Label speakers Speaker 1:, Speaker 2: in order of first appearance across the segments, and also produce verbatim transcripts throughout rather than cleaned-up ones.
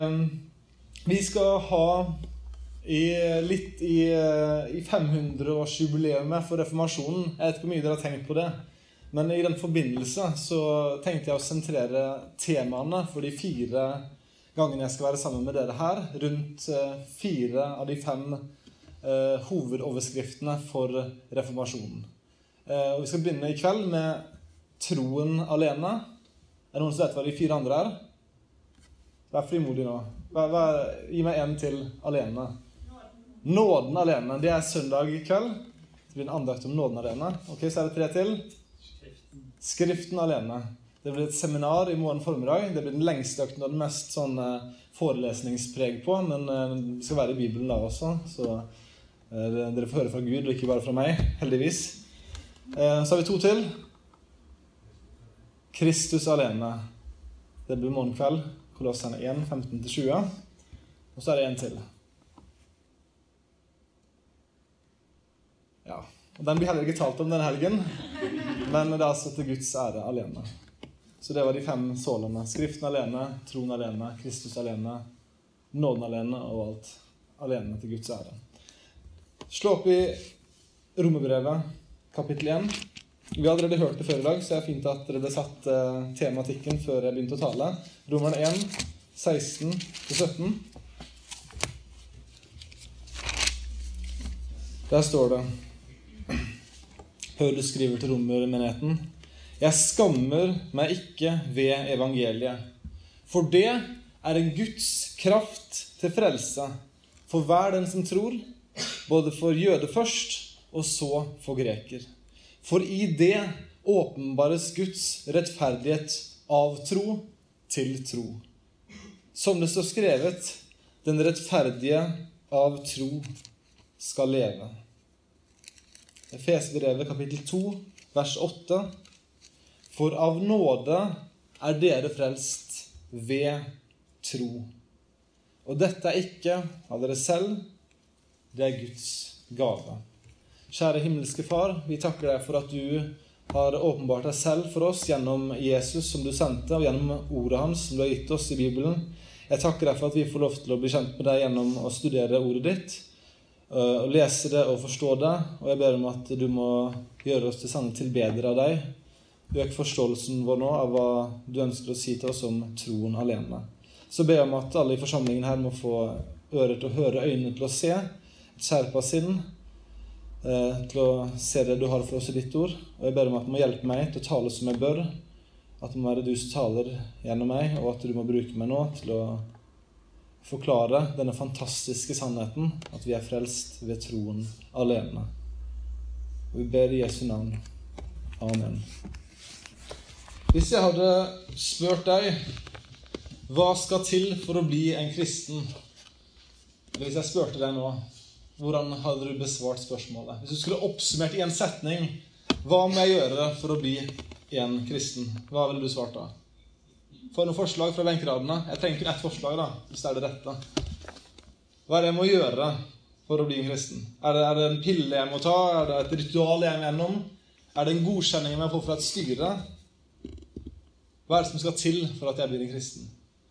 Speaker 1: Vi skal ha i, litt i, i femhundre-årsjubileumet for reformasjonen. Jeg vet ikke hvor mye dere har tenkt på det. Men i den forbindelse så tenkte jeg å sentrere temaene for de fire gangene jeg skal være sammen med dere her, rundt fire av de fem eh, hovedoverskriftene for reformasjonen. Eh, og vi skal begynne i kveld med troen alene. Er det noen som vet hva de fire andre er? Vær frimodig nå. Vær, vær, gi meg en til alene. Nåden. Nåden alene. Det er søndag i kveld. Det blir en andakt om nåden alene. Ok, så er det tre til. Skriften. Skriften alene. Det blir et seminar i morgen formiddag. Det blir den lengste økten og den mest sånn uh, forelesningspreg på, men uh, det skal være i Bibelen da også, så uh, dere får høre fra Gud, og ikke bare fra meg, heldigvis. Uh, så har vi to til. Kristus alene. Det blir morgen kveld. Kolossene én, femten til tjue. Og så er det en til. Ja, og den blir heller ikke talt om denne helgen, men det er altså til Guds ære alene. Så det var de fem sålene. Skriften alene, troen alene, Kristus alene, nåden alene og alt alene til Guds ære. Slå opp i Romerbrevet, kapittel én. Vi har allerede hørt det før i dag, så det er fint at dere hadde satt uh, tematikken før jeg begynte å tale. Romerne én, seksten til sytten. Der står det: Paulus skriver til romermenigheten: Jeg skammer meg ikke ved evangeliet, for det er en Guds kraft til frelse for hver den som tror, både for jøde først, og så for greker. For i det åpenbares Guds rettferdighet av tro til tro. Som det står skrevet: Den rettferdige av tro skal leve. Efesbrevet kapittel to, vers åtte. For av nåde er dere frelst ved tro. Og dette er ikke av dere selv, det er Guds gave. Kjære himmelske Far, vi takker deg for at du har åpenbart deg selv for oss gjennom Jesus som du sendte, og gjennom ordet hans som du har gitt oss i Bibelen. Jeg takker deg for at vi får lov til å bli kjent med deg gjennom å studere ordet ditt, og lese det og forstå det, og jeg ber om at du må gjøre oss til sanne tilbedere av deg. Øk forståelsen vår nå av hva du ønsker å si til oss om troen alene. Så ber jeg om at alle i forsamlingen her må få ører til å høre, øynene til å se, et skjerpa sinn, til å se det du har for oss i ditt ord. Og jeg ber om at du må hjelpe meg til å tale som jeg bør, at det må være du som taler gjennom meg, og at du må bruke meg nå til å forklare denne fantastiske sannheten, at vi er frelst ved troen alene. Og vi ber i Jesu navn. Amen. Hvis jeg hadde spurt deg hva skal til for å bli en kristen, eller hvis jeg spurte deg nå, hvordan hadde du besvart spørsmålet? Hvis du skulle oppsummert i en setning, hva må jeg gjøre for å bli en kristen? Hva ville du svart da? Få noen forslag fra benkeradene. Jeg trenger ikke ett forslag da, hvis det er det rette. Hva er det jeg må gjøre for å bli en kristen? Er det, er det en pille jeg må ta? Er det et ritual jeg må gjennom? Er det en godkjenning jeg må få fra et styre? Hva er det som skal til for at jeg blir en kristen?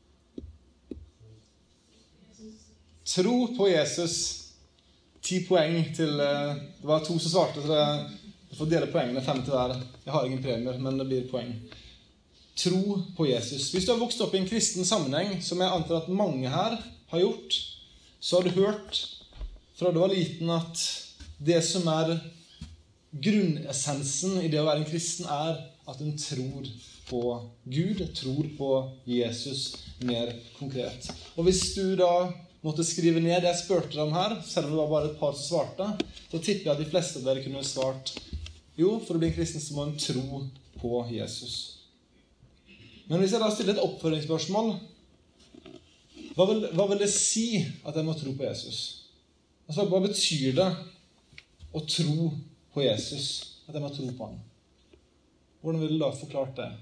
Speaker 1: Tro på Jesus. Ti poeng til, det var to som svarte, så det får dele poengene, fem til hver. Jeg har ingen premier, men det blir poeng. Tro på Jesus. Hvis du har vokst opp i en kristen sammenheng, som jeg antar at mange her har gjort, så har du hørt fra du var liten at det som er grunnessensen i det å være en kristen er at en tror på Gud, tror på Jesus mer konkret. Og hvis du da måtte skrive ned det jeg spurte deg om her, selv om det var bare et par som svarte, så tipper jeg at de fleste av dere kunne svart: jo, for å bli en kristen så må en tro på Jesus. Men hvis jeg da stiller et oppføringsspørsmål, hva vil, hva vil det si at jeg må tro på Jesus? Altså, hva betyr det å tro på Jesus? At jeg må tro på han? Hvordan vil du da forklare det?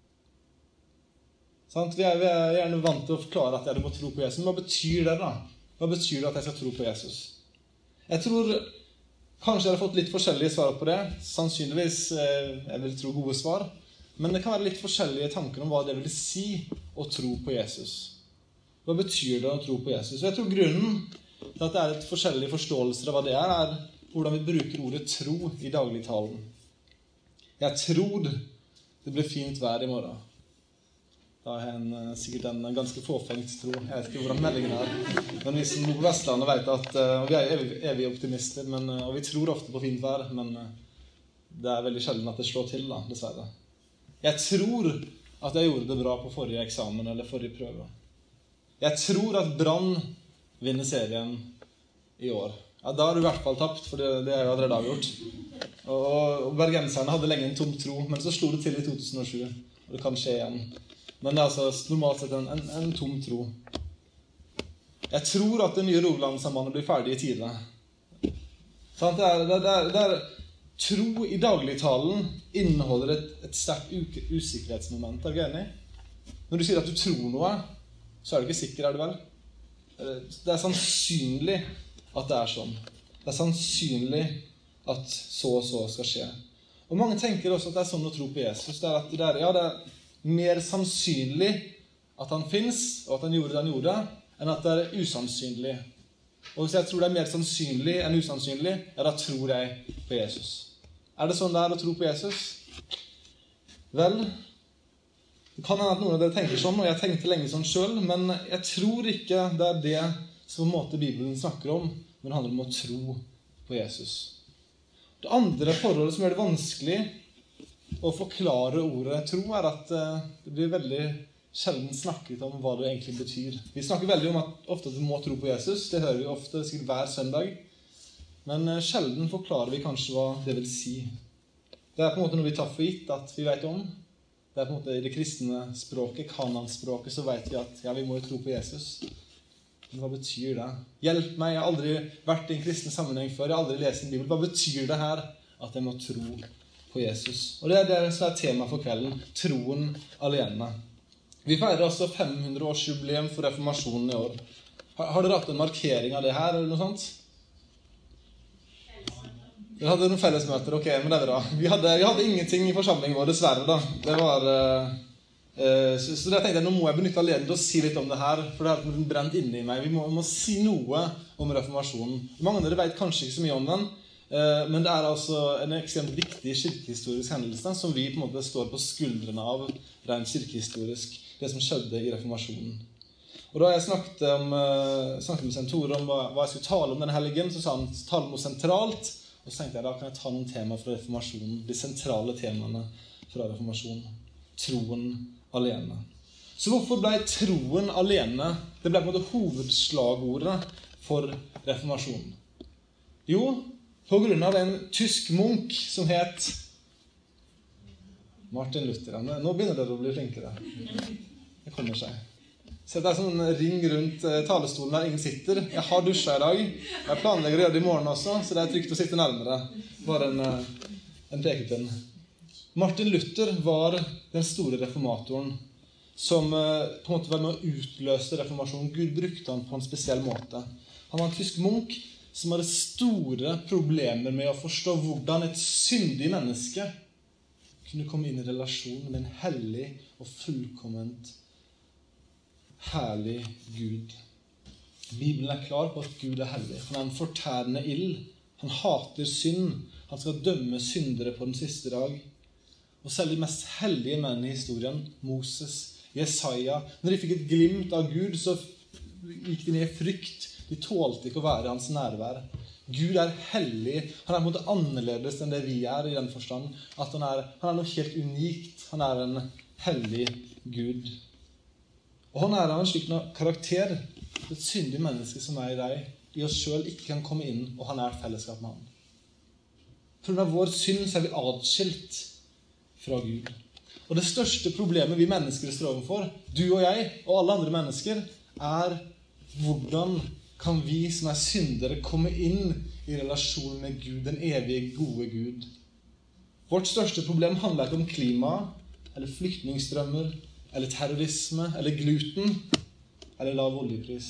Speaker 1: Vi er, vi er gjerne vant til å forklare at jeg må tro på Jesus. Men hva betyr det da? Hva betyr det at jeg skal tro på Jesus? Jeg tror kanskje jeg har fått litt forskjellige svar på det. Sannsynligvis, jeg vil tro gode svar. Men det kan være litt forskjellige tanker om hva det vil si å tro på Jesus. Hva betyr det å tro på Jesus? Og jeg tror grunnen til at det er et forskjellig forståelse av hva det er, er hvordan vi bruker ordet tro i dagligtalen. Jeg tror det blir fint vær i morgen. Da har jeg en, sikkert en ganske fåfengt tro. Jeg vet ikke hvordan meldingen er. Men vi som bor på Vestlandet vet at, og vi er evige, evige optimister, men, og vi tror ofte på fint vær, men det er veldig sjelden at det slår til, da, dessverre. Jeg tror at jeg gjorde det bra på forrige eksamen eller forrige prøve. Jeg tror at Brann vinner serien i år. Ja, da har du i hvert fall tapt, for det, det er jo allerede avgjort. Og, og bergenserne hadde lenge en tom tro, men så slo det til i to tusen og sju. Og det kan skje igjen. Men det er altså normalt sett en, en, en tom tro. Jeg tror at det nye Rogalandssambandet blir ferdig i tide. Sånn, det, er, det, er, det er tro i dagligtalen inneholder et, et sterkt usikkerhetsmoment. Er du enig? Når du sier at du tror noe, så er du ikke sikker, er du vel? Det er sannsynlig at det er sånn. Det er sannsynlig at så og så skal skje. Og mange tenker også at det er sånn å tro på Jesus. Det er at det er, ja, det er mer sannsynlig at han finnes, og at han gjorde det han gjorde, enn at det er usannsynlig. Og hvis jeg tror det er mer sannsynlig enn usannsynlig, ja, da tror jeg på Jesus. Er det sånn det er å tro på Jesus? Vel, det kan hende at noen av dere tenker sånn, og jeg tenkte lenge sånn selv, men jeg tror ikke det er det som på en måte Bibelen snakker om, men det handler om å tro på Jesus. Det andre forholdet som gjør det vanskelig å forklare ordet tro, er at det blir veldig sjelden snakket om hva det egentlig betyr. Vi snakker veldig om at ofte at vi må tro på Jesus. Det hører vi ofte, sikkert hver søndag. Men sjelden forklarer vi kanskje hva det vil si. Det er på en måte noe vi tar for gitt at vi vet om. Det er på en måte i det kristne språket, kananspråket, så vet vi at ja, vi må jo tro på Jesus. Men hva betyr det? Hjelp meg, jeg har aldri vært i en kristen sammenheng før. Jeg har aldri lest en bibel. Hva betyr det her at jeg må tro på Jesus? Og det er det som er tema for kvelden. Troen alene. Vi feirer også fem hundre års jubileum for reformasjonen i år. Har, har dere hatt en markering av det her, eller noe sånt? Dere hadde noen fellesmøter, ok, men det er bra. Vi hadde, vi hadde ingenting i forsamlingen vår, dessverre da. Det var... Uh, uh, så, så jeg tenkte, nå må jeg benytte anledningen til å si litt om det her, for det har brent inne i meg. Vi må, vi må si noe om reformasjonen. Mange av dere vet kanskje ikke så mye om den, uh, men det er altså en ekstremt viktig kirkehistorisk hendelse, som vi på en måte står på skuldrene av, rent kirkehistorisk, det som skjedde i reformasjonen. Og da jeg snakket, om, uh, snakket med Sentore om hva, hva jeg skulle tale om denne helgen, så sa han, tale om noe sentralt. Og så tenkte jeg, da kan jeg ta noen tema fra reformasjonen, de sentrale temaene fra reformasjonen. Troen alene. Så hvorfor ble troen alene? Det ble på en måte hovedslagordet for reformasjonen. Jo, på grunn av en tysk munk som het Martin Luther. Nå begynner dere å bli flinkere. Det kommer seg. Så det er sånn ring rundt talestolen der ingen sitter. Jeg har dusjet i dag. Jeg planlegger å gjøre det i morgen også, så det er trygt å sitte nærmere. Bare en, en pekepinn. Martin Luther var den store reformatoren som på en måte var med å utløse reformasjonen. Gud brukte han på en spesiell måte. Han var en tysk munk som hadde store problemer med å forstå hvordan et syndig menneske kunne komme inn i relasjon med en hellig og fullkomment herlig Gud. Bibelen er klar på at Gud er hellig. Han er en fortærende ild. Han hater synd. Han skal dømme syndere på den siste dag. Og selv de mest hellige menn i historien, Moses, Jesaja, når de fikk et glimt av Gud, så gikk de ned i frykt. De tålte ikke å være i hans nærvær. Gud er hellig. Han er på en måte annerledes enn det vi er i den forstand. At han er, han er noe helt unikt. Han er en hellig Gud. Og han er av en slik karakter, et syndig menneske som er i deg, i oss selv ikke kan komme inn, og han er fellesskap med han. På grunn av vår synd så er vi adskilt fra Gud. Og det største problemet vi mennesker står overfor, du og jeg, og alle andre mennesker, er hvordan kan vi som er syndere komme inn i relasjon med Gud, den evige gode Gud. Vårt største problem handler ikke om klima, eller flyktningstrømmer, eller terrorisme, eller gluten, eller lav oljepris.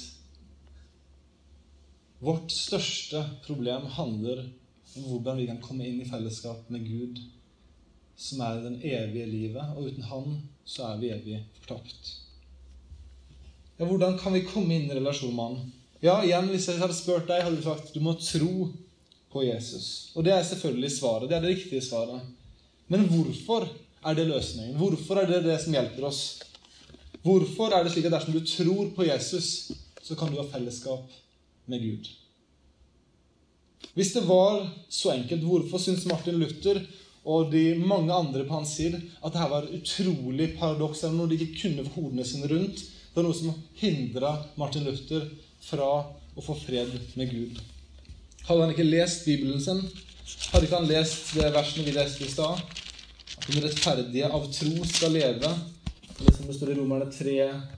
Speaker 1: Vårt største problem handler om hvordan vi kan komme inn i fellesskap med Gud, som er den evige livet, og uten han så er vi evig fortapt. Ja, hvordan kan vi komme inn i relasjon med han? Ja, igjen, hvis jeg hadde spurt deg, hadde du sagt, du må tro på Jesus. Og det er selvfølgelig svaret, det er det riktige svaret. Men hvorfor er det løsningen? Hvorfor er det det som hjelper oss? Hvorfor er det slik at dersom du tror på Jesus, så kan du ha fellesskap med Gud? Hvis det var så enkelt, hvorfor synes Martin Luther og de mange andre på hans side at dette var utrolig paradoks, eller noe de ikke kunne få hodene sine rundt? Det var noe som hindret Martin Luther fra å få fred med Gud. Hadde han ikke lest Bibelen sin? Hadde ikke han lest det versene vi leste i stad? At den rettferdige av tro skal leve. Eller som det står i Romerne tre,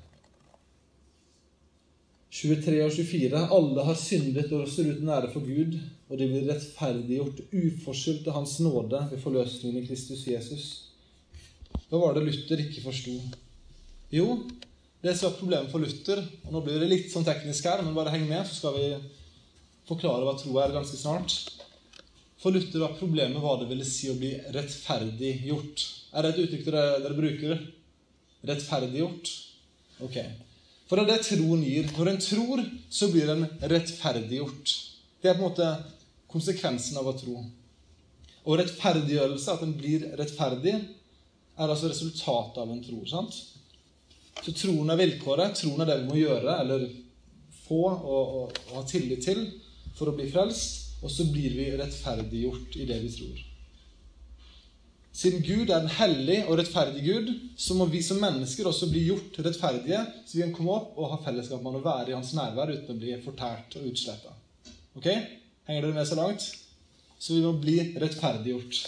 Speaker 1: tjuetre og tjuefire. Alle har syndet og står uten ære for Gud, og de blir rettferdiggjort uforskyldt til hans nåde ved forløsningen i Kristus Jesus. Hva var det Luther ikke forstod? Jo, det som var problemet for Luther, og nå blir det litt sånn teknisk her, men bare heng med, så skal vi forklare hva tro er ganske snart. For Luther var problemet hva det ville si å bli rettferdig gjort. Er det et uttrykk dere, dere bruker? Rettferdig gjort? Ok. For det er det troen gir. Når en tror, så blir den rettferdig gjort. Det er på en måte konsekvensen av å tro. Og rettferdiggjørelse, at den blir rettferdig, er altså resultatet av en tro, sant? Så troen er vilkåret, troen er det vi må gjøre, eller få og, og, og ha tillit til for å bli frelst, og så blir vi rettferdiggjort i det vi tror. Siden Gud er en hellig og rettferdig Gud, så må vi som mennesker også bli gjort rettferdige, så vi kan komme opp og ha fellesskap med å være i hans nærvær uten å bli fortært og utslettet. Ok? Henger dere med så langt? Så vi må bli rettferdiggjort.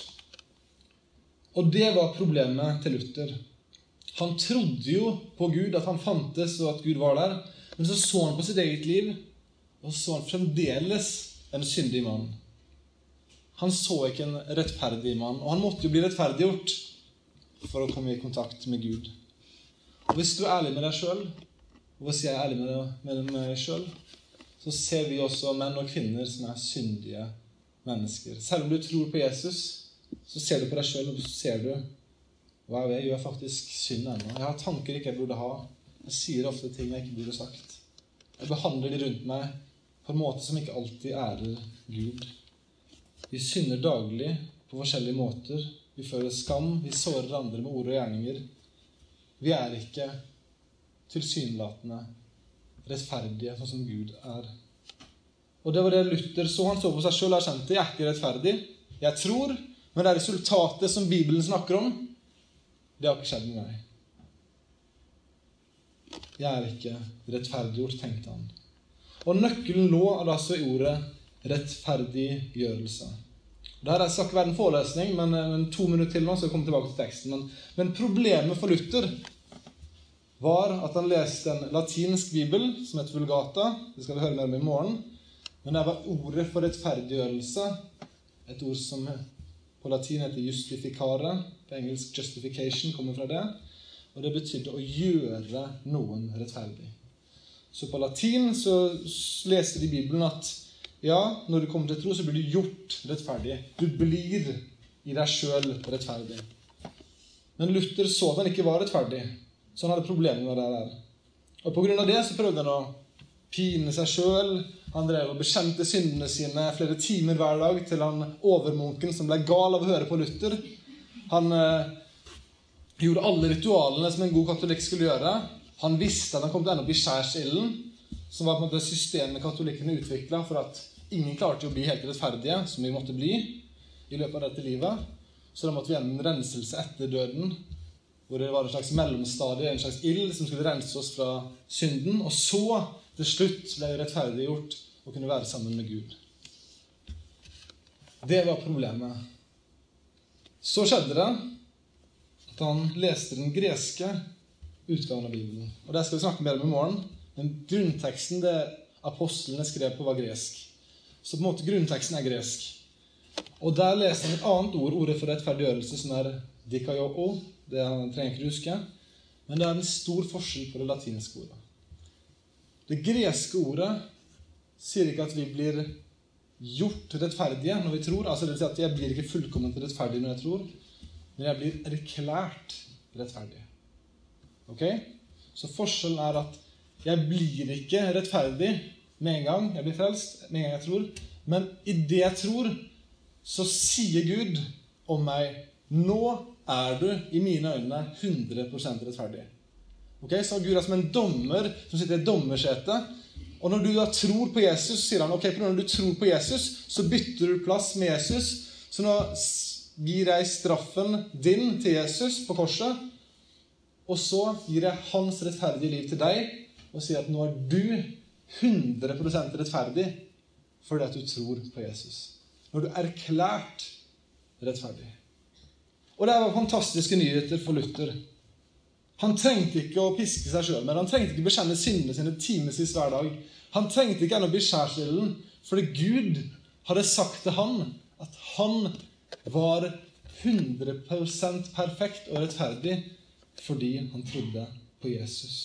Speaker 1: Og det var problemet til Luther. Han trodde jo på Gud, at han fantes og at Gud var der, men så så han på sitt eget liv, og så han fremdeles en syndig mann. Han så ikke en rettferdig mann, og han måtte jo bli rettferdiggjort for å komme i kontakt med Gud. Og hvis du er ærlig med deg selv, og hvis jeg er ærlig med, deg, med meg selv, så ser vi også menn og kvinner som er syndige mennesker. Selv om du tror på Jesus, så ser du på deg selv, og så ser du, wow, jeg gjør faktisk synd ennå. Jeg har tanker ikke jeg burde ha. Jeg sier ofte ting jeg ikke burde sagt. Jeg behandler de rundt meg på en måte som ikke alltid ærer Gud. Vi synder daglig på forskjellige måter. Vi føler skam, vi sårer andre med ord og gjerninger. Vi er ikke tilsynelatende rettferdige, sånn som Gud er. Og det var det Luther så. Han så på seg selv og erkjente, jeg er ikke rettferdig. Jeg tror, men det er resultatet som Bibelen snakker om. Det har ikke skjedd med meg. Jeg er ikke rettferdiggjort, tenkte han. Og nøkkelen lå altså i ordet rettferdiggjørelse. Det her skal ikke være en forelesning, men, men to minutter til nå, så jeg kommer tilbake til teksten. Men, men problemet for Luther var at han leste en latinsk bibel som heter Vulgata. Det skal vi høre mer om i morgen. Men det var ordet for rettferdiggjørelse, et ord som på latin heter justificare. På engelsk justification kommer fra det. Og det betydde å gjøre noen rettferdig. Så på latin så leste de i Bibelen at ja, når du kommer til tro, så blir du gjort rettferdig. Du blir i deg selv rettferdig. Men Luther så at han ikke var rettferdig, så han hadde problemer med det der. Og på grunn av det så prøvde han å pine seg selv. Han drev og bekjente syndene sine flere timer hver dag til han overmunken som ble gal av å høre på Luther. Han eh, gjorde alle ritualene som en god katolikk skulle gjøre. Han visste at han kom til å ende opp i skjærsilden, som var på en måte systemet katolikkene utviklet for at ingen klarte å bli helt rettferdige, som vi måtte bli i løpet av dette livet. Så da måtte vi gjennom en renselse etter døden, hvor det var en slags mellomstadie, en slags ild som skulle rense oss fra synden, og så til slutt ble vi rettferdiggjort og kunne være sammen med Gud. Det var problemet. Så skjedde det at han leste den greske utgaven av Bibelen. Og det skal vi snakke mer om i morgen. Men grunnteksten det apostlene skrev på var gresk. Så på en måte grunnteksten er gresk. Og der leste han et annet ord, ordet for rettferdiggjørelse, som er dikaiō. Det trenger ikke du huske. Men det er en stor forskjell på det latinske ordet. Det greske ordet sier ikke at vi blir gjort rettferdige når vi tror. Altså det vil si at jeg blir ikke fullkomment rettferdig når jeg tror, men jeg blir erklært rettferdig. Ok? Så forskjellen er at jeg blir ikke rettferdig med en gang jeg blir frelst, med en gang jeg tror. Men i det jeg tror, så sier Gud om meg, nå er du i mine øyne hundre prosent rettferdig. Ok, så Gud er som en dommer som sitter i dommersete. Og når du da tror på Jesus, så sier han, ok, når du tror på Jesus, så bytter du plass med Jesus. Så nå gir jeg straffen din til Jesus på korset, og så gir jeg hans rettferdige liv til deg, og sier at nå er du hundre prosent rettferdig fordi at du tror på Jesus. Når du er erklært rettferdig. Og det var fantastiske nyheter for Luther. Han trengte ikke å piske seg selv, men han trengte ikke bekjenne syndene sine timevis hver dag. Han trengte ikke ennå bli skjærsilden, fordi Gud hadde sagt til han at han var hundre prosent perfekt og rettferdig fordi han trodde på Jesus.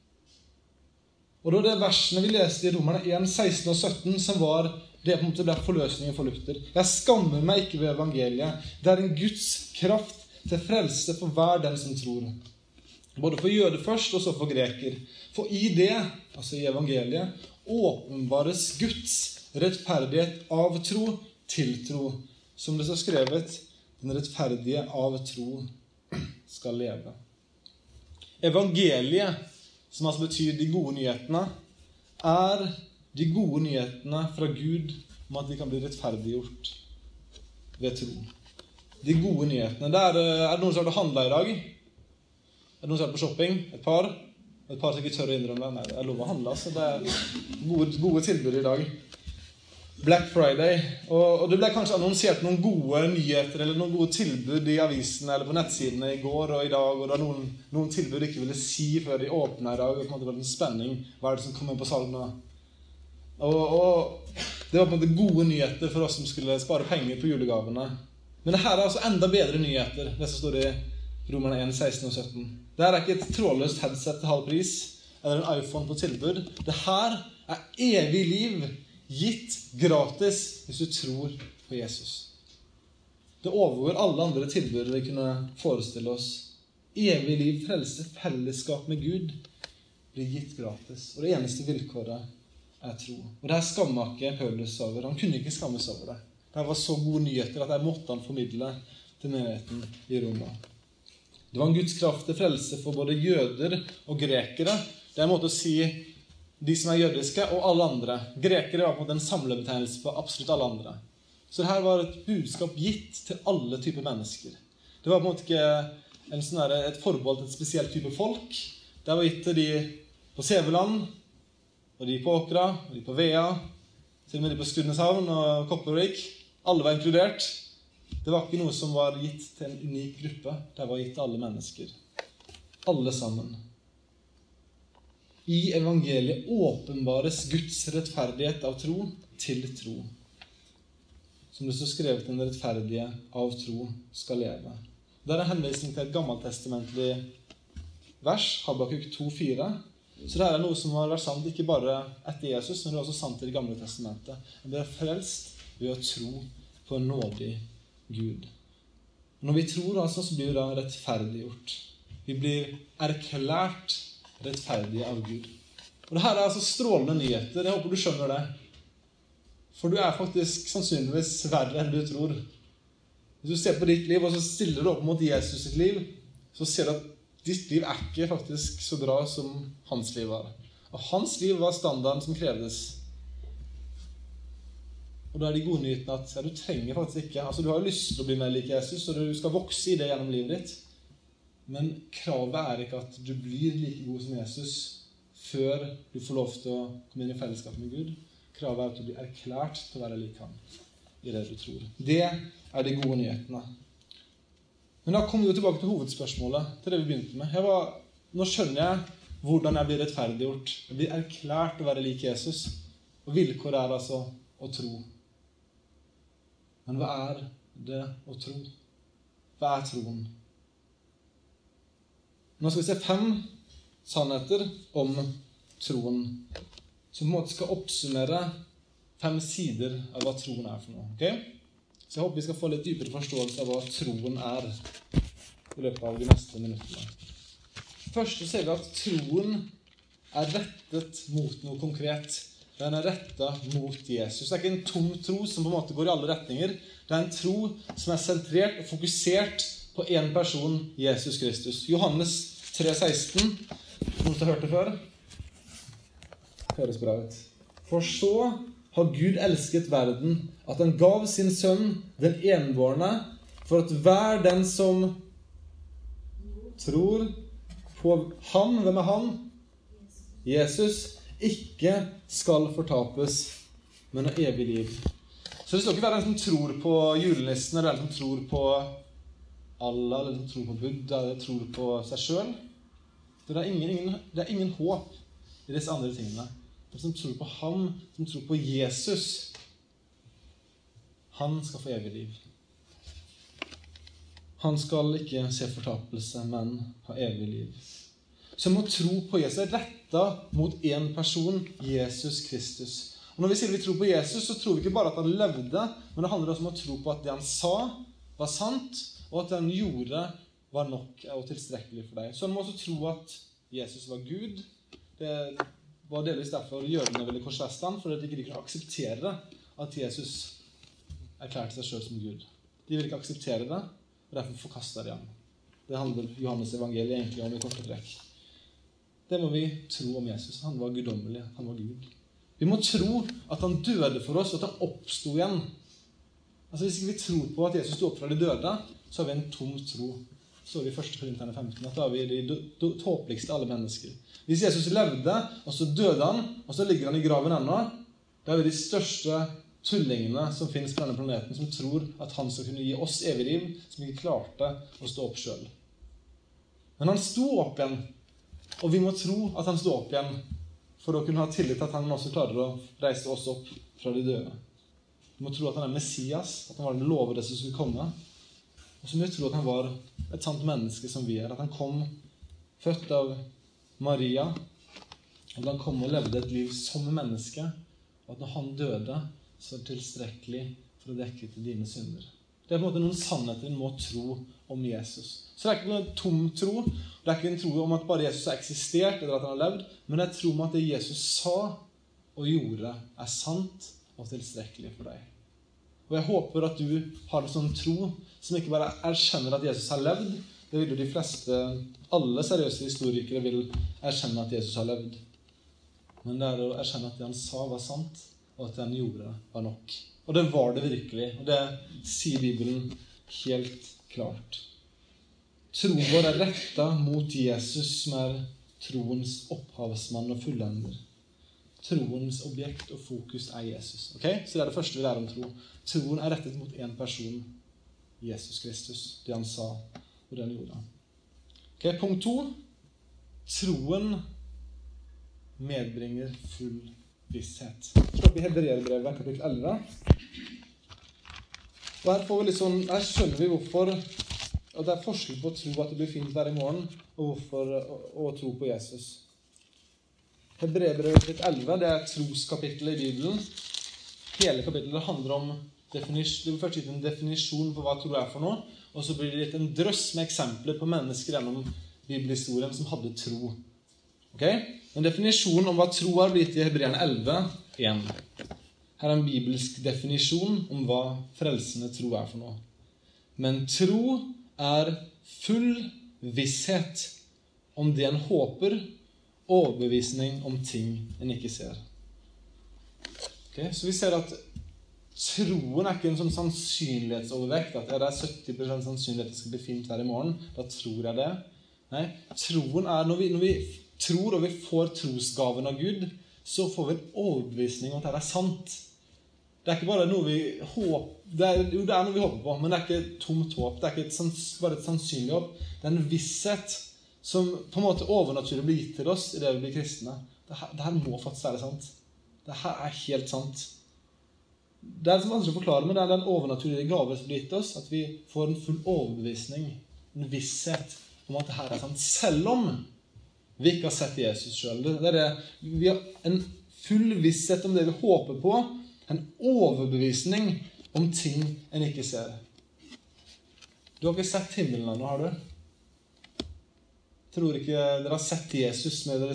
Speaker 1: Og da det versene vi leste i Romerne en, seksten og sytten, som var det på en måte ble forløsningen for Luther. Jeg skammer meg ikke ved evangeliet. Det er en Guds kraft til frelse for hver den som tror. Både for jøder først, og så for greker. For i det, altså i evangeliet, åpenbares Guds rettferdighet av tro til tro. Som det står skrevet, den rettferdige av tro skal leve. Evangeliet, som altså betyr de gode nyhetene, er de gode nyhetene fra Gud om at vi kan bli rettferdiggjort ved tro. De gode nyhetene. Det er, er det noen som har handlet i dag? Er det noen som har vært på shopping? Et par? Et par som ikke tør å innrømme det. Nei, det er lov å handle, så det er gode, gode tilbud i dag. Black Friday. Og, og det ble kanskje annonsert noen gode nyheter eller noen gode tilbud i avisen eller på nettsidene i går og i dag, og det er noen, noen tilbud ikke ville si før de åpner i dag, og det var en spenning. Hva er det som kommer på salg nå? Og, og det var på en måte gode nyheter for oss som skulle spare penger på julegavene. Men det her er altså enda bedre nyheter, det som står i Romerne en, seksten og sytten. Det her er ikke et trådløst headset til halv pris, eller en iPhone på tilbud. Det her er evig liv, gitt gratis hvis du tror på Jesus. Det overgår alle andre tilbud vi kunne forestille oss. Evig liv, frelse, fellesskap med Gud blir gitt gratis. Og det eneste vilkåret er tro. Og det her skammer ikke Paulus over. Han kunne ikke skammes over det. Det var så gode nyheter at jeg måtte han formidle til menigheten i Roma. Det var en Guds kraft til frelse for både jøder og grekere. Det er en måte å si de som er jødiske, og alle andre. Grekere var på en måte en samlebetegnelse på absolutt alle andre. Så dette var et budskap gitt til alle typer mennesker. Det var på en måte ikke en sånn der, et forbehold til et spesielt type folk. Det var gitt til de på Seveland, og de på Åkra, og de på Vea, til og med de på Skudeneshavn og Kopervik. Alle var inkludert. Det var ikke noe som var gitt til en unik gruppe. Det var gitt til alle mennesker. Alle sammen. I evangeliet åpenbares Guds rettferdighet av tro til tro. Som det står skrevet, den rettferdige av tro skal leve. Det er en henvisning til et gammeltestamentlig vers, Habakuk to fire. Så det er noe som har vært sant ikke bare etter Jesus, men det er også sant i det gamle testamentet. Vi er frelst ved å tro på en nådig Gud. Når vi tror altså, så blir vi da rettferdiggjort. Vi blir erklært rettferdige av Gud. Og det her er altså strålende nyheter. Jeg håper du skjønner det. For du er faktisk sannsynligvis verre enn du tror. Hvis du ser på ditt liv, og så stiller du opp mot Jesus sitt liv, så ser du at ditt liv er ikke faktisk så bra som hans liv var. Og hans liv var standarden som krevdes. Og da er de gode nyhetene at ja, du trenger faktisk ikke, altså du har lyst til å bli mer lik Jesus, og du skal vokse i det gjennom livet ditt. Men kravet er ikke at du blir like god som Jesus før du får lov til å komme inn i fellesskap med Gud. Kravet er at du blir erklært til å være lik ham i det du tror. Det er de gode nyhetene. Men da kommer vi tilbake til hovedspørsmålet, til det vi begynte med. Jeg var, nå skjønner jeg hvordan jeg blir rettferdiggjort. Jeg blir erklært til å være lik Jesus. Og vilkåret er altså å tro. Men hva er det å tro? Hva er troen? Nå skal vi se fem sannheter om troen, som på en måte skal oppsummere fem sider av hva troen er for noe. Okay? Så jeg håper vi skal få litt dypere forståelse av hva troen er i løpet av de neste minuttene. Først så ser vi at troen er rettet mot noe konkret. Den er rettet mot Jesus. Det er ikke en tom tro som på en måte går i alle retninger. Det er en tro som er sentrert og fokusert på en person, Jesus Kristus. Johannes tre seksten, noen som har hørt det før? Høres bra ut. For så har Gud elsket verden, at han gav sin sønn, den enbårne, for at hver den som tror på ham, hvem er han? Jesus, ikke skal fortapes, men ha evig liv. Så det skal ikke være den som tror på julenissen, eller den som tror på Allah, eller den som tror på Buddha, eller tror på seg selv. Det er ingen, ingen, det er ingen håp i disse andre tingene. Den som tror på ham, som tror på Jesus, han skal få evig liv. Han skal ikke se fortapelse, men ha evig liv. Så må tro på Jesus er rettet mot en person, Jesus Kristus. Og når vi sier vi tror på Jesus, så tror vi ikke bare at han levde, men det handler også om å tro på at det han sa var sant, og at det han gjorde var nok og tilstrekkelig for deg. Så han må også tro at Jesus var Gud. Det var delvis derfor jødene ville korsfeste han, for at de ikke kunne akseptere at Jesus erklærte seg selv som Gud. De ville ikke akseptere det, og derfor forkastet de ham. Det handler Johannes evangeliet egentlig om i korte trekk. Det må vi tro om Jesus. Han var guddommelig, han var Gud. Vi må tro at han døde for oss, og at han oppstod igjen. Altså hvis ikke vi tror på at Jesus stod opp fra de døde, så har vi en tom tro. Så er vi i første Korinterne femten, at da er vi de tåpeligste alle mennesker. Hvis Jesus levde, og så døde han, og så ligger han i graven ennå, da er vi de største tullingene som finnes på denne planeten, som tror at han skal kunne gi oss evig liv, som ikke klarte å stå opp selv. Men han stod opp igjen, og vi må tro at han stod opp igjen, for å kunne ha tillit til at han også klarer å reise oss opp fra de døde. Vi må tro at han er Messias, at han var den lovede som skulle komme, og så må vi tro at han var et sant menneske som vi er, at han kom født av Maria, og at han kom og levde et liv som menneske, og at når han døde, så er det tilstrekkelig for å dekke til dine synder. Det er på en måte noen sannheter vi må tro om Jesus. Så det er ikke noen tom tro, det er ikke en tro om at bare Jesus har eksistert, eller at han har levd, men jeg tror om at det Jesus sa og gjorde er sant og tilstrekkelig for deg. Og jeg håper at du har en sånn tro som ikke bare erkjenner at Jesus har levd. Det vil jo de fleste, alle seriøse historikere vil erkjenne at Jesus har levd. Men det er å erkjenne at det han sa var sant, og at det han gjorde var nok. Og det var det virkelig, og det sier Bibelen helt klart. Troen vår er rettet mot Jesus, som er troens opphavsmann og fullender. Troens objekt og fokus er Jesus. Okay? Så det er det første vi lærer om tro. Troen er rettet mot en person, Jesus Kristus, det han sa og det han gjorde. Okay, punkt to. Troen medbringer full visshet. Så opp i Hebreerbrevet, kapittel elleve. Og her, får vi litt sånn, her skjønner vi hvorfor og det er forskjell på å tro at det blir fint hver i morgen, og hvorfor å, å tro på Jesus. Hebreerbrevet kapittel elleve, det er troskapittelet i Bibelen. Hele kapittelet handler om definisjon. Det blir først gitt en definisjon på hva tro er for noe, og så blir det gitt en drøss med eksempler på mennesker gjennom bibelhistorien som hadde tro. Okay? En definisjon om hva tro er blitt i Hebreerne elleve, én. Her er en bibelsk definisjon om hva frelsende tro er for noe. Men tro er full visshet om det en håper, overbevisning om ting en ikke ser. Okay? Så vi ser at troen er ikke en sånn sannsynlighetsovervekt, at det er sytti prosent sannsynlighet det skal bli fint hver i morgen, da tror jeg det. Nei, troen er, når vi, når vi tror og vi får trosgaven av Gud, så får vi en overbevisning om at det er sant. Det er ikke bare noe vi håper, det er, jo, det er noe vi håper på, men det er ikke tomt håp, det er ikke et, bare et sannsynlig håp. Det er en visshet som på en måte overnaturlig blir gitt til oss i det vi blir kristne. Det her, det her må faktisk være sant. Det her er helt sant. Det er som vanskelig å forklare, men det er den overnaturlige gave som blir gitt oss, at vi får en full overbevisning, en visshet om at det her er sant, selv om vi ikke har sett Jesus selv. Det er det, vi har en full visshet om det vi håper på, en overbevisning om ting en ikke ser. Du har ikke sett himmelen ennå, har du? Tror ikke dere har sett Jesus med deres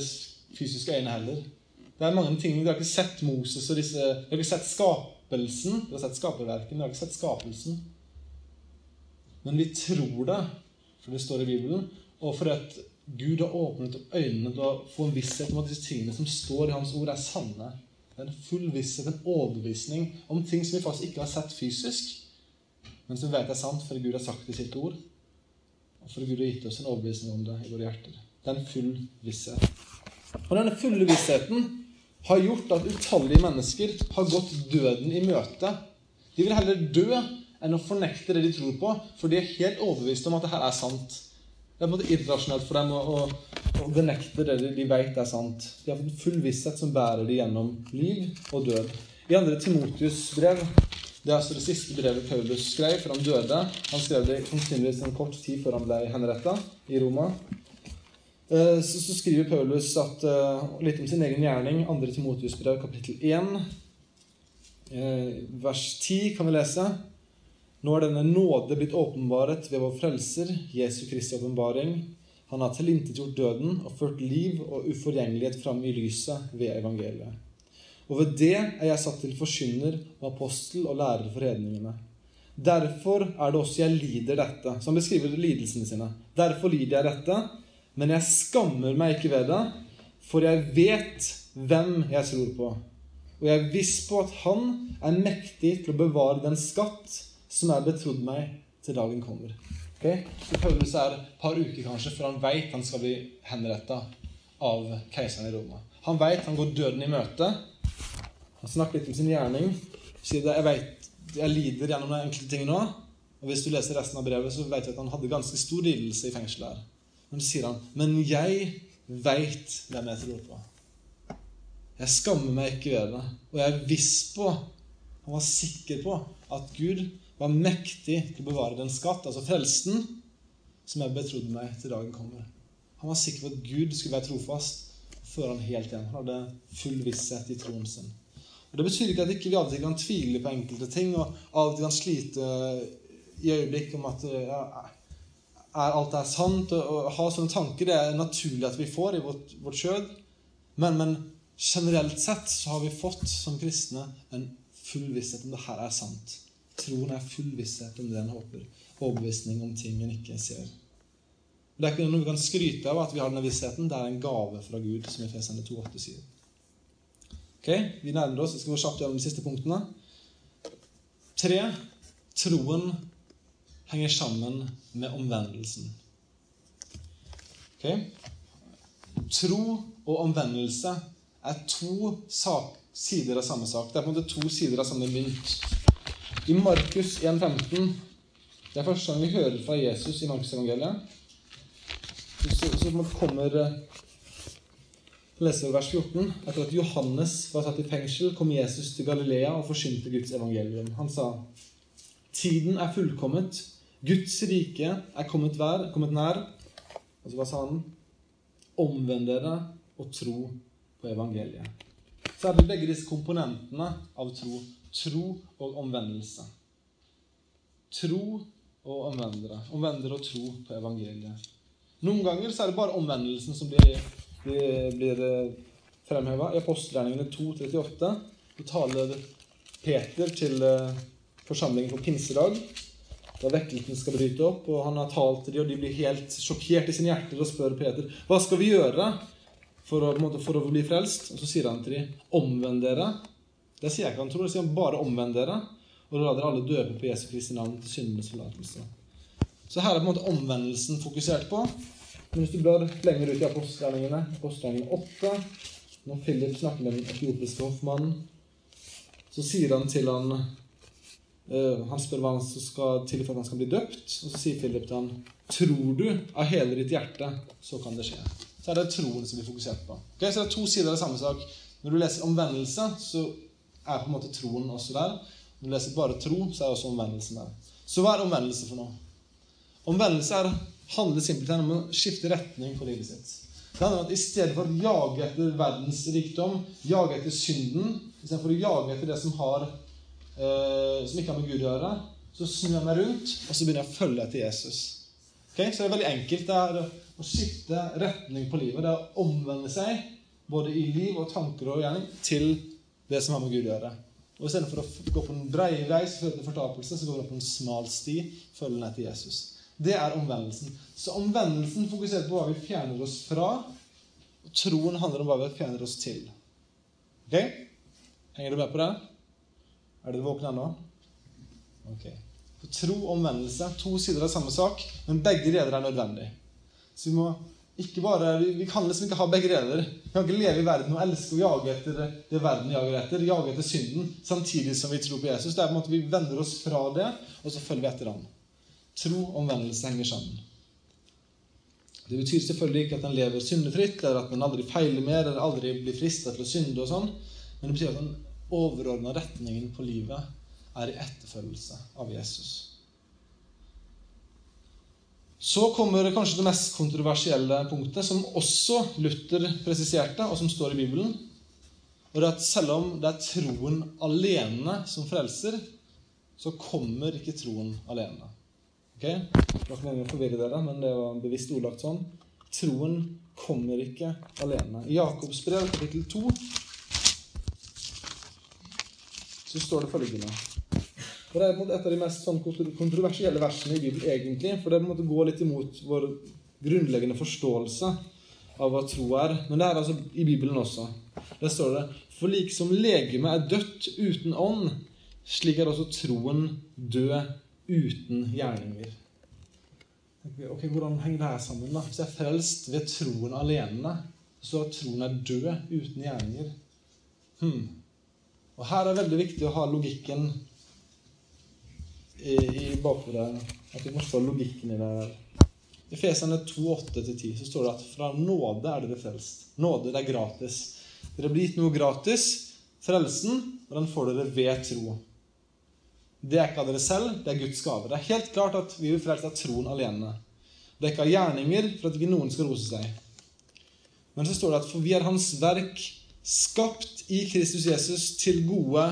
Speaker 1: fysiske øyne heller. Det er mange ting, dere har ikke sett Moses og disse, dere har ikke sett skapelsen, dere har sett skaperverken, dere har ikke sett skapelsen. Men vi tror det, for det står i Bibelen, og for at Gud har åpnet opp øynene til å få en visshet om at disse tingene som står i hans ord er sanne. Det er en full visshet, en overbevisning om ting som vi faktisk ikke har sett fysisk, men som vi vet er sant, for Gud har sagt i sitt ord, og for Gud har gitt oss en overbevisning om det i våre hjerter. Det er en full visshet. Og denne fulle vissheten har gjort at utallige mennesker har gått døden i møte. De vil heller dø enn å fornekte det de tror på, for de er helt overbevist om at dette er sant. Det er på en måte irrasjonelt for dem å, å, å benekte det de vet er sant. De har fått en full visshet som bærer de gjennom liv og død. I andre Timotheus brev, det er altså det siste brevet Paulus skrev før han døde. Han skrev det sannsynligvis en kort tid før han ble henrettet i Roma. Så, så skriver Paulus at, litt om sin egen gjerning, andre Timotheus brev, kapittel én, vers ti kan vi lese. Nå er denne nåde blitt åpenbaret ved vår frelser, Jesu Kristi åpenbaring. Han har tilintetgjort døden og ført liv og uforgjengelighet fram i lyset ved evangeliet. Og ved det er jeg satt til forkynner og apostel og lærer for hedningene. Derfor er det også jeg lider dette, som beskriver lidelsene sine. Derfor lider jeg dette, men jeg skammer meg ikke ved det, for jeg vet hvem jeg tror på. Og jeg er viss på at han er mektig til å bevare den skatt som er betrodd meg til dagen kommer. Okay? Så Paulus er et par uker kanskje, for han vet han skal bli henrettet av keiseren i Roma. Han vet han går døden i møte. Han snakker litt om sin gjerning. Sier det, jeg vet, jeg lider gjennom de enkelte tingene nå. Og hvis du leser resten av brevet, så vet du at han hadde ganske stor lidelse i fengselet her. Men så sier han, men jeg vet hvem jeg tror på. Jeg skammer meg ikke ved det. Og jeg er viss på, han var sikker på, at Gud var mektig til å bevare den skatt, altså frelsen, som jeg betrodde meg til dagen kommer. Han var sikker på at Gud skulle være trofast, før han helt igjen. Han hadde full visshet i troen sin. Og det betyr ikke at ikke vi alltid kan tvile på enkelte ting, og alltid kan slite i øyeblikk om at ja, er alt er sant, og, og ha sånne tanker, det er naturlig at vi får i vårt, vårt skjød. Men, men generelt sett så har vi fått som kristne en full visshet om det her er sant. Troen er full visshet om det en håper. Overbevisning om ting en ikke ser. Det er ikke noe vi kan skryte av at vi har denne vissheten. Det er en gave fra Gud, som Efeserne to åtte sier. Ok, vi nærmer oss. Jeg skal gå kjapt gjennom de siste punktene. Tre. Troen henger sammen med omvendelsen. Ok. Tro og omvendelse er to sak, sider av samme sak. Det er på en måte to sider av samme mynt. I Markus én femten, det er første gang vi hører fra Jesus i Markus evangeliet, så, så, så kommer, leser vers fjorten, etter at Johannes var satt i fengsel, kom Jesus til Galilea og forsynte Guds evangelium. Han sa, tiden er fullkommet, Guds rike er kommet, vær, kommet nær, og så hva sa han? Omvend dere og tro på evangeliet. Så er det begge disse komponentene av tro. Tro og omvendelse. Tro og omvendere. Omvendere og tro på evangeliet. Noen ganger så er det bare omvendelsen som blir, blir, blir fremhevet. I apostelgjerningene to trettiåtte taler Peter til forsamlingen på pinsedag, da vekkelsen skal bryte opp, og han har talt til dem, og de blir helt sjokkert i sine hjerter og spør Peter, hva skal vi gjøre for å, for å bli frelst? Og så sier han til dem, omvend dere. Det sier jeg ikke han tror, det sier han bare omvend dere, og la dere alle døpe på Jesu Kristi navn til syndenes forlatelse. Så her er på en måte omvendelsen fokusert på. Men hvis du blar lenger ut i apostelgjerningene, apostelgjerningene åtte, når Philip snakker med den etiopiske hoffmannen, så sier han til han, uh, han spør hva han skal til for at han skal bli døpt, og så sier Philip til han, tror du av hele ditt hjerte, så kan det skje. Så er det troen som blir fokusert på. Okay, så det er to sider av samme sak. Når du leser omvendelse, så er på en måte troen også der. Når du leser bare tro, så er også omvendelsen der. Så hva er omvendelse for noe? Omvendelse er, handler simpelthen om å skifte retning på livet sitt. Det handler om at i stedet for å jage etter verdens rikdom, jage etter synden, i stedet for å jage etter det som, har, eh, som ikke har med Gud å gjøre, så snur jeg meg rundt, og så begynner jeg å følge etter Jesus. Okay? Så det er veldig enkelt. Det er å skifte retning på livet. Det er å omvende seg både i liv og tanker og gjerning, til det som har med Gud å gjøre. Og i stedet for å gå på en brei vei som fører til fortapelse, så går vi på en smal sti, følger ned til Jesus. Det er omvendelsen. Så omvendelsen fokuserer på hva vi fjerner oss fra, og troen handler om hva vi fjerner oss til. Ok? Henger du med på det? Er dere våkne ennå? Ok. For tro og omvendelse, to sider av samme sak, men begge deler er nødvendig. Så vi må ikke bare, vi, vi kan liksom ikke ha begge deler. Vi kan ikke leve i verden og elske og jage etter det, det verden jager etter, jage etter synden, samtidig som vi tror på Jesus. Det er på en måte vi vender oss fra det, og så følger vi etter ham. Tro og omvendelse henger sammen. Det betyr selvfølgelig ikke at den lever syndefritt, eller at den aldri feiler mer, eller aldri blir fristet til å synde og sånn, men det betyr at den overordnede retningen på livet er i etterfølgelse av Jesus. Så kommer kanskje det mest kontroversielle punktet, som også Luther presiserte, og som står i Bibelen. Og det er at selv om det er troen alene som frelser, så kommer ikke troen alene. Ok? Det var ikke meningen å forvirre dere, men det var bevisst ordlagt sånn. Troen kommer ikke alene. I Jakobs brev, kapittel to, så står det følgende. For det er et av de mest sånn kontroversielle versene i Bibelen egentlig, for det måtte gå litt imot vår grunnleggende forståelse av hva tro er. Men det er altså i Bibelen også. Der står det, for liksom legeme er dødt uten ånd, slik er også troen død uten gjerninger. Ok, hvordan henger det her sammen da? Hvis jeg er frelst ved troen alene, så står det at troen er død uten gjerninger. Hmm. Og her er det veldig viktig å ha logikken i, i bakhodet, at vi forstår logikken i det her. I Efeserne to, åtte til ti så står det at fra nåde er dere frelst. Nåde, det er gratis. Dere blir gitt noe gratis, frelsen, og den får dere ved tro. Det er ikke av dere selv, det er Guds gave. Det er helt klart at vi vil frelse av troen alene. Det er ikke av gjerninger, for at ikke noen skal rose seg. Men så står det at for vi er hans verk, skapt i Kristus Jesus til gode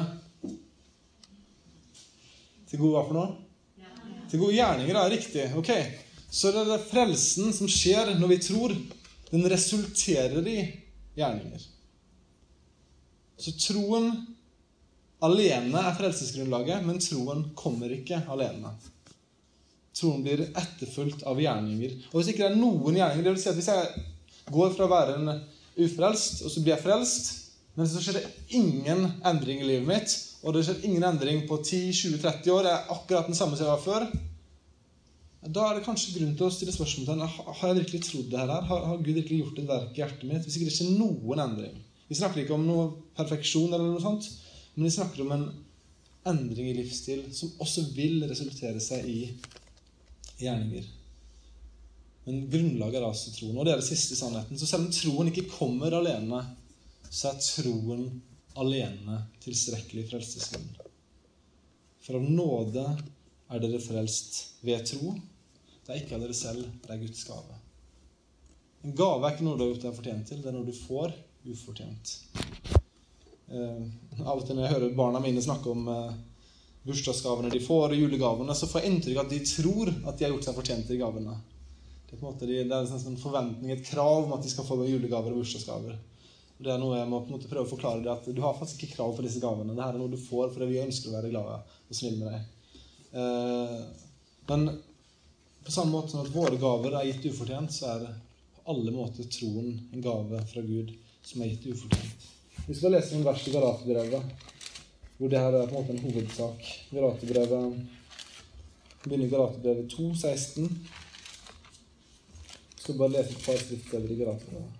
Speaker 1: til gode hva for noe? Ja. Til gode gjerninger, er riktig. Ok, så det er frelsen som skjer når vi tror, den resulterer i gjerninger. Så troen alene er frelsesgrunnlaget, men troen kommer ikke alene. Troen blir etterfulgt av gjerninger. Og hvis ikke det er noen gjerninger, det vil si at hvis jeg går fra å være en ufrelst, og så blir jeg frelst, men så skjer det ingen endring i livet mitt, og det skjer ingen endring på ti, tjue, tretti år, jeg er akkurat den samme som jeg var før, da er det kanskje grunn til å stille spørsmål til henne. Har jeg virkelig trodd det her? Har, har Gud virkelig gjort et verk i hjertet mitt? Hvis ikke det skjer noen endring. Vi snakker ikke om noe perfeksjon eller noe sånt, men vi snakker om en endring i livsstil som også vil resultere seg i gjerninger. Men grunnlaget er altså troen, og det er det siste sannheten. Så selv om troen ikke kommer alene, så er troen alene tilstrekkelig frelsesgrunn. For av nåde er dere frelst ved tro. Det er ikke av dere selv, det er Guds gave. En gave er ikke noe du har gjort deg fortjent til, det er noe du får ufortjent. Eh, av og til når jeg hører barna mine snakke om eh, bursdagsgavene de får, og julegavene, så får jeg inntrykk av at de tror at de har gjort seg fortjent til gavene. Det er, på en måte, det er en forventning, et krav om at de skal få julegaver og bursdagsgaver. Det er noe jeg må på en måte prøve å forklare deg, at du har faktisk ikke krav på disse gavene. Dette er noe du får fordi vi ønsker å være glade og snill med deg. Eh, men på samme måte som at våre gaver er gitt ufortjent, så er på alle måter troen en gave fra Gud som er gitt ufortjent. Vi skal lese en vers i Galaterbrevet, hvor det her er på en måte en hovedsak. Galaterbrevet, begynner i Galaterbrevet to, seksten. Jeg skal bare lese et par skriftsteder i Galaterbrevet.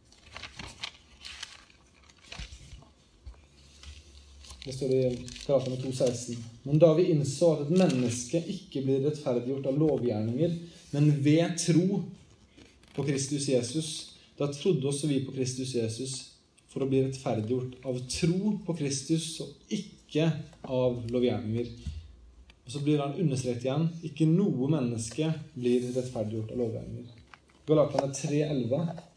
Speaker 1: Det står i Galaterne to, seksten. Men da vi innså at et menneske ikke blir rettferdiggjort av lovgjerninger, men ved tro på Kristus Jesus, da trodde også vi på Kristus Jesus for å bli rettferdiggjort av tro på Kristus og ikke av lovgjerninger. Og så blir han understreket igjen. Ikke noe menneske blir rettferdiggjort av lovgjerninger. Galaterne tre, elleve.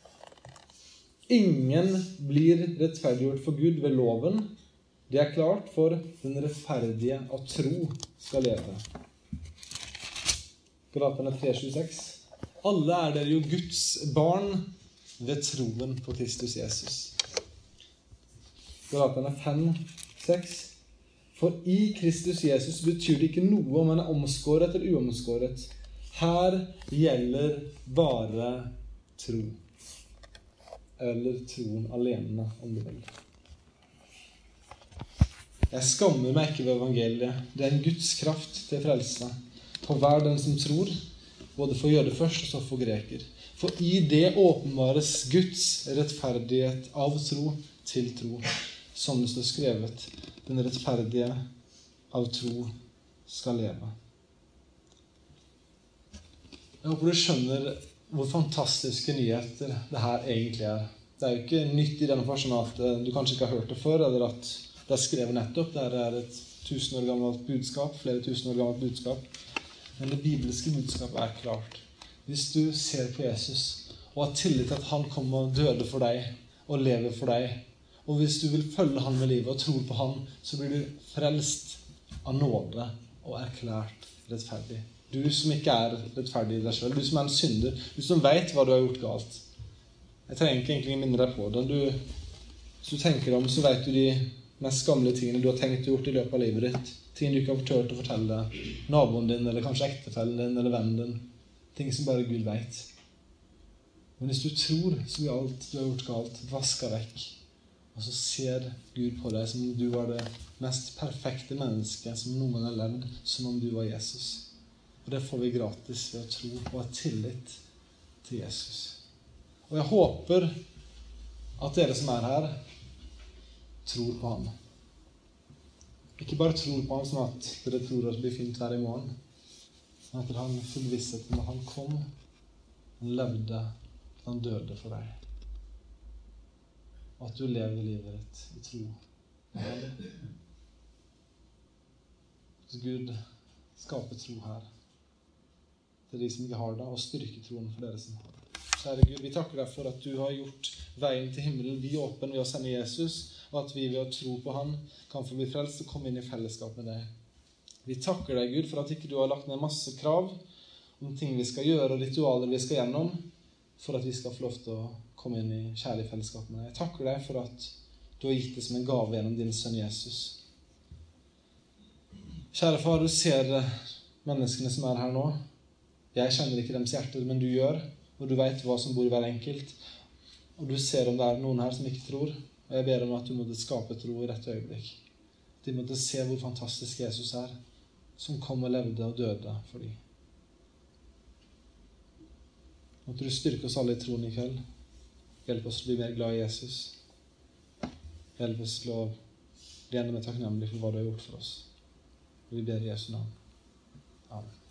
Speaker 1: Ingen blir rettferdiggjort for Gud ved loven. Det er klart, for den rettferdige av tro skal leve. Galaterne tre, tjueseks. Alle er dere jo Guds barn ved troen på Kristus Jesus. Galaterne fem, seks. For i Kristus Jesus betyr det ikke noe om man er omskåret eller uomskåret. Her gjelder bare tro. Eller troen alene, om du vil. Jeg skammer meg ikke ved evangeliet. Det er en Guds kraft til frelse. På hver den som tror, både for jøde først og så for greker. For i det åpenbares Guds rettferdighet av tro til tro. Som det står skrevet, den rettferdige av tro skal leve. Jeg håper du skjønner hvor fantastiske nyheter det her egentlig er. Det er jo ikke nytt i denne forstand at du kanskje ikke har hørt det før, eller at det er skrevet nettopp. Det er et tusen år gammelt budskap, flere tusen år gammelt budskap. Men det bibelske budskapet er klart. Hvis du ser på Jesus, og har tillit til at han kom og døde for deg, og lever for deg, og hvis du vil følge han med livet og tro på han, så blir du frelst av nåde og erklært rettferdig. Du som ikke er rettferdig i deg selv, du som er en synder, du som vet hva du har gjort galt. Jeg trenger ikke egentlig minne deg på det. Du, hvis du tenker om, så vet du de mest gamle tingene du har tenkt og gjort i løpet av livet ditt. Ting du ikke har tørt å fortelle naboen din, eller kanskje ektefellen din, eller vennen din. Ting som bare Gud vet. Men hvis du tror, så blir alt du har gjort galt vasket vekk. Og så ser Gud på deg som om du var det mest perfekte mennesket som noen har levd, som om du var Jesus. Og det får vi gratis ved å tro og ha tillit til Jesus. Og jeg håper at dere som er her, tror på ham. Ikke bare tror på ham sånn at dere tror at det blir fint her i morgen, men at dere har en full visshet om at han kom, han levde, han døde for deg. Og at du lever livet ditt i tro. At Gud skaper tro her til de som ikke har det, og styrker troen for dere som har det. Kjære Gud, vi takker deg for at du har gjort veien til himmelen vid åpen ved å sende Jesus, og at vi ved å tro på han kan få bli frelst og komme inn i fellesskap med deg. Vi takker deg, Gud, for at ikke du har lagt ned masse krav om ting vi skal gjøre og ritualer vi skal gjennom, for at vi skal få lov til å komme inn i kjærlig fellesskap med deg. Jeg takker deg for at du har gitt det som en gave gjennom din sønn Jesus. Kjære far, du ser menneskene som er her nå. Jeg kjenner ikke deres hjerter, men du gjør, og du vet hva som bor i hver enkelt. Og du ser om det er noen her som ikke tror, og jeg ber om at du måtte skape tro i rett øyeblikk. De måtte se hvor fantastisk Jesus er, som kom og levde og døde for dem. Måtte du styrke oss alle i troen i kveld. Hjelp oss til å bli mer glad i Jesus. Hjelp oss til å bli enda mer takknemlig for hva du har gjort for oss. Og vi ber i Jesu navn. Amen.